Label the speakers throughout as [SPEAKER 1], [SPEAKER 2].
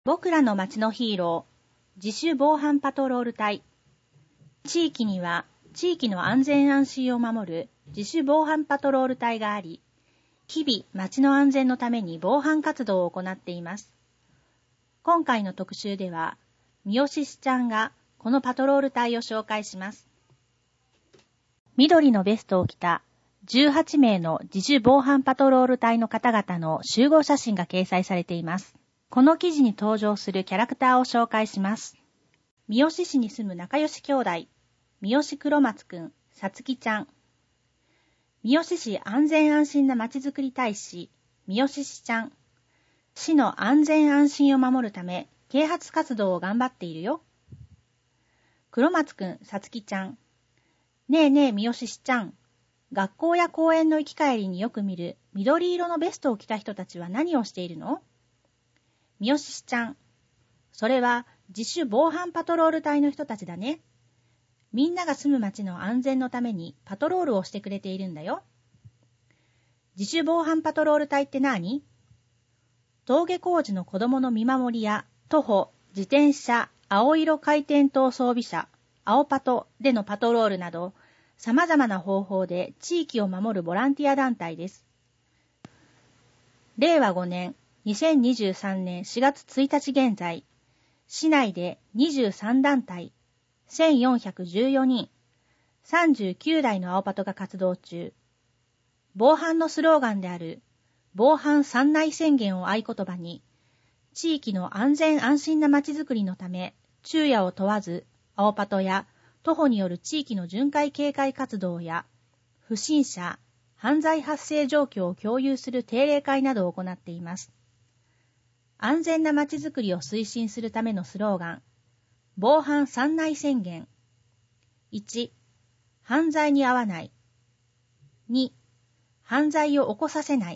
[SPEAKER 1] 僕らの街のヒーロー、自主防犯パトロール隊。地域には地域の安全安心を守る自主防犯パトロール隊があり、日々街の安全のために防犯活動を行っています。今回の特集では、三好しちゃんがこのパトロール隊を紹介します。緑のベストを着た18名の自主防犯パトロール隊の方々の集合写真が掲載されています。この記事に登場するキャラクターを紹介します。三好市に住む仲良し兄弟、三好黒松くん、さつきちゃん。三好市安全安心なまちづくり大使、三好しちゃん。市の安全安心を守るため、啓発活動を頑張っているよ。黒松くん、さつきちゃん。ねえねえ三好しちゃん。学校や公園の行き帰りによく見る緑色のベストを着た人たちは何をしているの？三好しちゃん。それは自主防犯パトロール隊の人たちだね。みんなが住む町の安全のためにパトロールをしてくれているんだよ。自主防犯パトロール隊って何？登下校時の子供の見守りや徒歩、自転車、青色回転灯装備車、青パトでのパトロールなど、様々な方法で地域を守るボランティア団体です。令和5年、2023年4月1日現在、市内で23団体、1414人、39台の青パトが活動中。防犯のスローガンである、防犯三内宣言を合言葉に、地域の安全安心な街づくりのため、昼夜を問わず、青パトや徒歩による地域の巡回警戒活動や、不審者、犯罪発生状況を共有する定例会などを行っています。安全な街づくりを推進するためのスローガン、防犯三内宣言。1、犯罪に遭わない。2、犯罪を起こさせない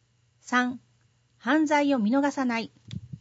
[SPEAKER 1] 。3、犯罪を見逃さない。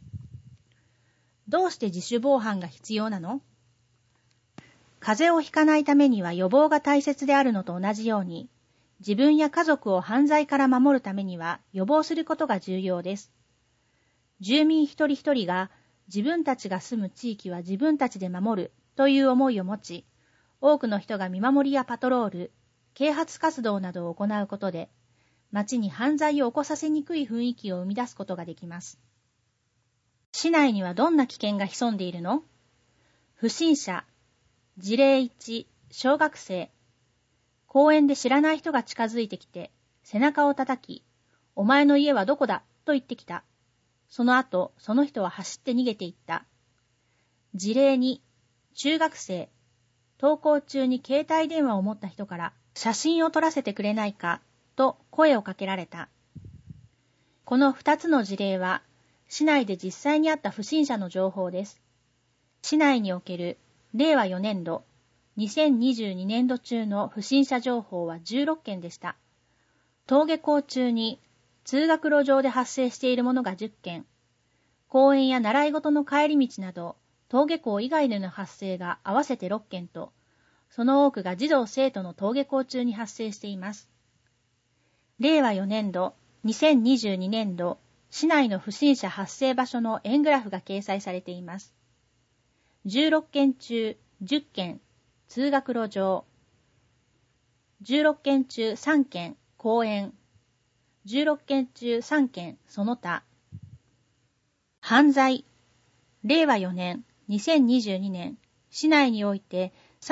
[SPEAKER 1] どうして自主防犯が必要なの？風邪をひかないためには予防が大切であるのと同じように、自分や家族を犯罪から守るためには予防することが重要です。住民一人一人が自分たちが住む地域は自分たちで守るという思いを持ち、多くの人が見守りやパトロール、啓発活動などを行うことで、町に犯罪を起こさせにくい雰囲気を生み出すことができます。市内にはどんな危険が潜んでいるの？不審者、事例1、小学生。公園で知らない人が近づいてきて、背中を叩き、お前の家はどこだと言ってきた。その後、その人は走って逃げていった。事例2、中学生。登校中に携帯電話を持った人から写真を撮らせてくれないかと声をかけられた。この2つの事例は、市内で実際にあった不審者の情報です。市内における令和4年度、2022年度中の不審者情報は16件でした。登下校中に通学路上で発生しているものが10件、公園や習い事の帰り道など、登下校以外での発生が合わせて6件と、その多くが児童生徒の登下校中に発生しています。令和4年度、2022年度、市内の不審者発生場所の円グラフが掲載されています。16件中10件、通学路上。16件中3件、公園。16件中3件、その他。犯罪。令和4年、2022年、市内において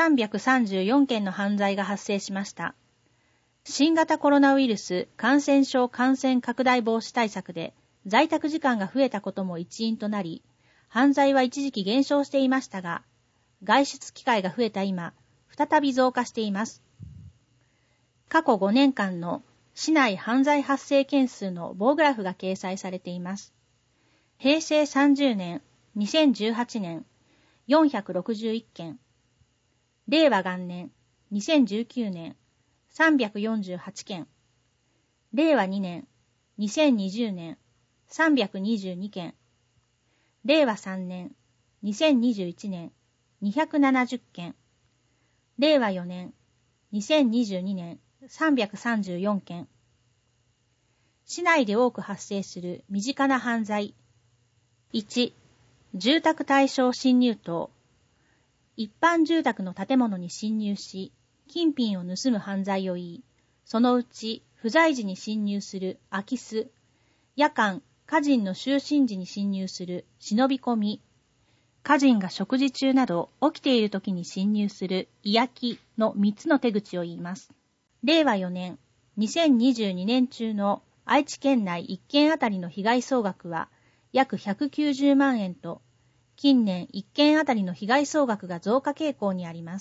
[SPEAKER 1] 334件の犯罪が発生しました。新型コロナウイルス感染症感染拡大防止対策で在宅時間が増えたことも一因となり、犯罪は一時期減少していましたが、外出機会が増えた今、再び増加しています。過去5年間の市内犯罪発生件数の棒グラフが掲載されています。平成30年、2018年、461件。令和元年、2019年、348件。令和2年、2020年、322件。令和3年、2021年、270件。令和4年、2022年、334件。市内で多く発生する身近な犯罪。1、 住宅対象侵入等、一般住宅の建物に侵入し、金品を盗む犯罪を言い、そのうち不在時に侵入する空き巣、夜間、家人の就寝時に侵入する忍び込み、家人が食事中など起きている時に侵入する居空きの3つの手口を言います。令和4年、2022年中の愛知県内1件あたりの被害総額は約190万円と、近年1件あたりの被害総額が増加傾向にあります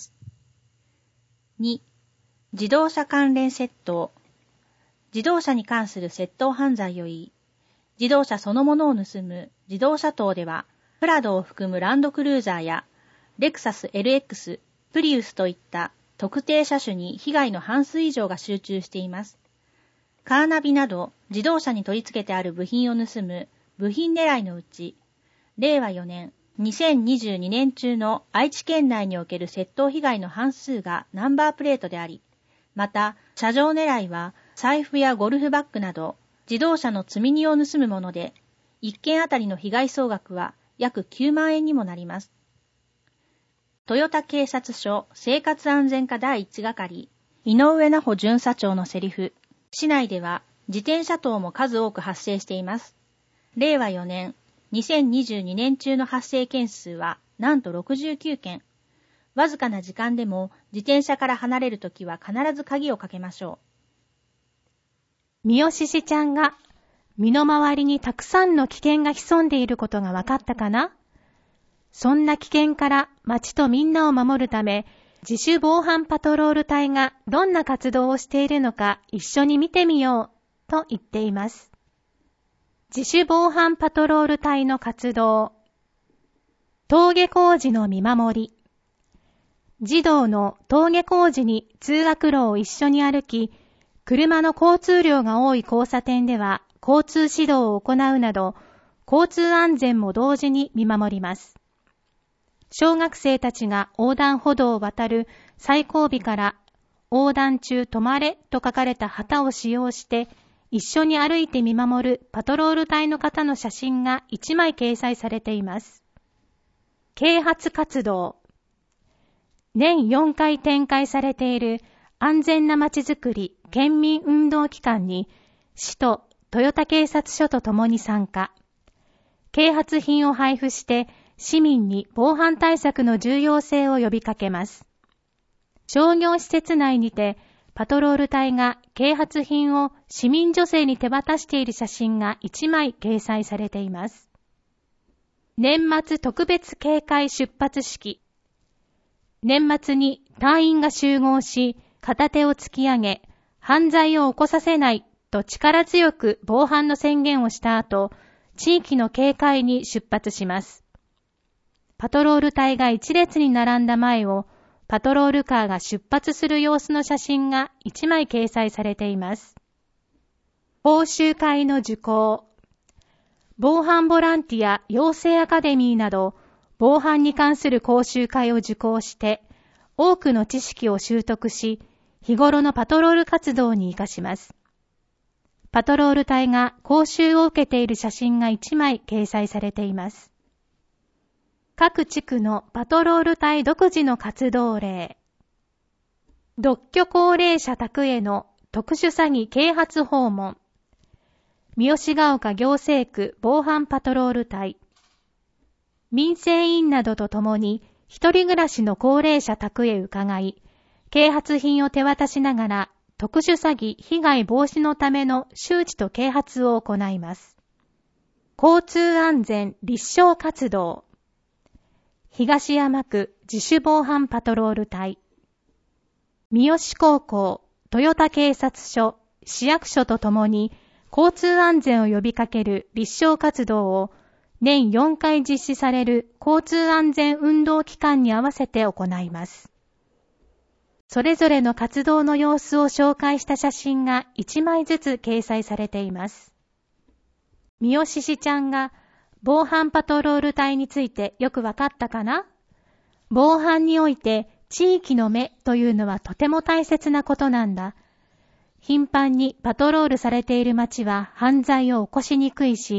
[SPEAKER 1] 。2、自動車関連窃盗。自動車に関する窃盗犯罪を言い、自動車そのものを盗む自動車盗では、プラドを含むランドクルーザーやレクサス LX、プリウスといった特定車種に被害の半数以上が集中しています。カーナビなど自動車に取り付けてある部品を盗む部品狙いのうち、令和4年、2022年中の愛知県内における窃盗被害の半数がナンバープレートであり、また、車上狙いは財布やゴルフバッグなど自動車の積み荷を盗むもので、1件あたりの被害総額は約9万円にもなります。豊田警察署生活安全課第1係、井上奈穂巡査長のセリフ。市内では自転車盗も数多く発生しています。令和4年、2022年中の発生件数はなんと69件。わずかな時間でも自転車から離れるときは必ず鍵をかけましょ
[SPEAKER 2] う。みよししちゃんが身の回りにたくさんの危険が潜んでいることが分かったかな？そんな危険から町とみんなを守るため、自主防犯パトロール隊がどんな活動をしているのか一緒に見てみようと言っています。自主防犯パトロール隊の活動。登下校時の見守り。児童の登下校時に通学路を一緒に歩き、車の交通量が多い交差点では交通指導を行うなど、交通安全も同時に見守ります。小学生たちが横断歩道を渡る最後尾から横断中止まれと書かれた旗を使用して一緒に歩いて見守るパトロール隊の方の写真が1枚掲載されています。啓発活動。年4回展開されている安全なまちづくり県民運動期間に市と豊田警察署とともに参加。啓発品を配布して市民に防犯対策の重要性を呼びかけます。商業施設内にてパトロール隊が啓発品を市民女性に手渡している写真が1枚掲載されています。年末特別警戒出発式。年末に隊員が集合し、片手を突き上げ、犯罪を起こさせないと力強く防犯の宣言をした後、地域の警戒に出発します。パトロール隊が一列に並んだ前を、パトロールカーが出発する様子の写真が1枚掲載されています。講習会の受講。防犯ボランティア養成アカデミーなど、防犯に関する講習会を受講して、多くの知識を習得し、日頃のパトロール活動に活かします。パトロール隊が講習を受けている写真が1枚掲載されています。各地区のパトロール隊独自の活動例。独居高齢者宅への特殊詐欺啓発訪問。三好ヶ丘行政区防犯パトロール隊。民生委員などと共に一人暮らしの高齢者宅へ伺い、啓発品を手渡しながら特殊詐欺被害防止のための周知と啓発を行います。交通安全立証活動。東山区自主防犯パトロール隊。三好高校、豊田警察署、市役所とともに交通安全を呼びかける立証活動を年4回実施される交通安全運動期間に合わせて行います。それぞれの活動の様子を紹介した写真が1枚ずつ掲載されています。三好しちゃんが防犯パトロール隊についてよくわかったかな？防犯において地域の目というのはとても大切なことなんだ。頻繁にパトロールされている町は犯罪を起こしにくいし、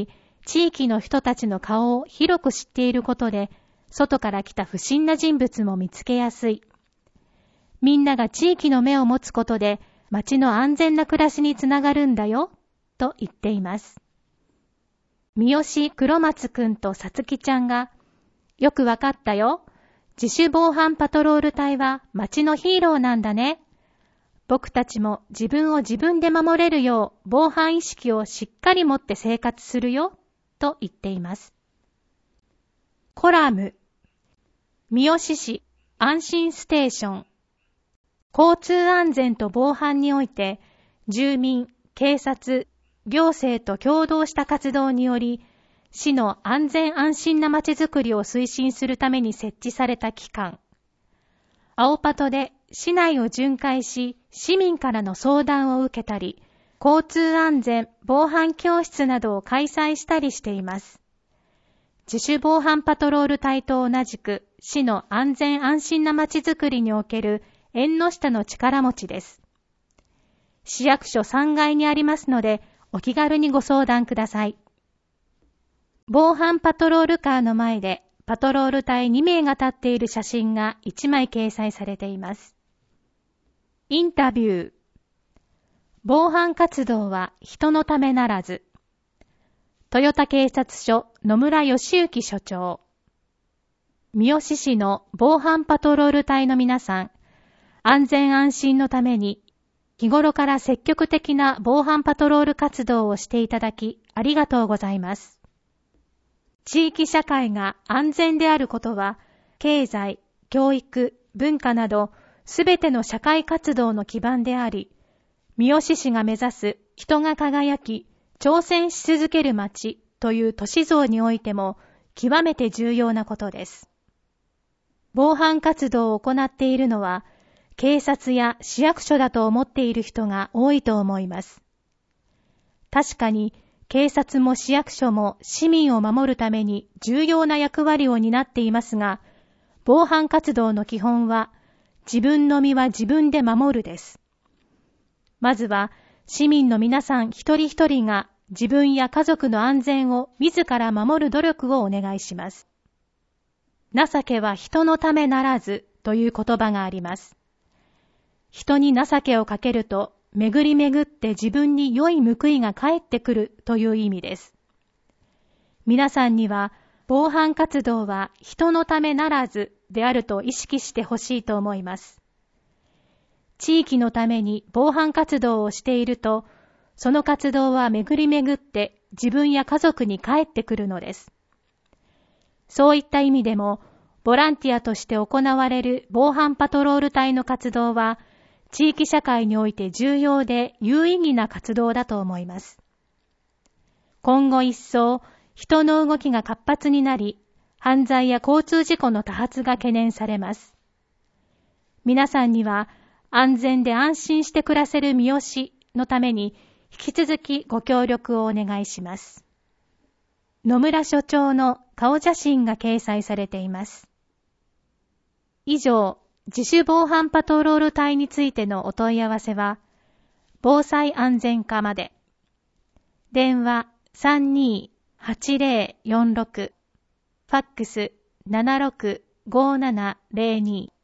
[SPEAKER 2] 地域の人たちの顔を広く知っていることで、外から来た不審な人物も見つけやすい。みんなが地域の目を持つことで、町の安全な暮らしにつながるんだよ、と言っています。三好黒松くんとさつきちゃんが、よくわかったよ。自主防犯パトロール隊は町のヒーローなんだね。僕たちも自分を自分で守れるよう防犯意識をしっかり持って生活するよ、と言っています。コラム。三好市安心ステーション。交通安全と防犯において、住民、警察、行政と共同した活動により、市の安全安心な街づくりを推進するために設置された機関。青パトで市内を巡回し、市民からの相談を受けたり、交通安全防犯教室などを開催したりしています。自主防犯パトロール隊と同じく、市の安全安心な街づくりにおける縁の下の力持ちです。市役所3階にありますので、お気軽にご相談ください。防犯パトロールカーの前でパトロール隊2名が立っている写真が1枚掲載されています。インタビュー。防犯活動は人のためならず。豊田警察署野村義行署長。三好市の防犯パトロール隊の皆さん、安全安心のために日頃から積極的な防犯パトロール活動をしていただきありがとうございます。地域社会が安全であることは、経済、教育、文化など、すべての社会活動の基盤であり、三好市が目指す人が輝き、挑戦し続ける街という都市像においても、極めて重要なことです。防犯活動を行っているのは、警察や市役所だと思っている人が多いと思います。確かに、警察も市役所も市民を守るために重要な役割を担っていますが、防犯活動の基本は、自分の身は自分で守るです。まずは、市民の皆さん一人一人が自分や家族の安全を自ら守る努力をお願いします。情けは人のためならずという言葉があります。人に情けをかけると、巡り巡って自分に良い報いが返ってくるという意味です。皆さんには防犯活動は人のためならずであると意識してほしいと思います。地域のために防犯活動をしていると、その活動は巡り巡って自分や家族に返ってくるのです。そういった意味でも、ボランティアとして行われる防犯パトロール隊の活動は、地域社会において重要で有意義な活動だと思います。今後一層、人の動きが活発になり、犯罪や交通事故の多発が懸念されます。皆さんには、安全で安心して暮らせる三好のために、引き続きご協力をお願いします。野村署長の顔写真が掲載されています。以上、自主防犯パトロール隊についてのお問い合わせは、防災安全課まで。電話 328046、ファックス 765702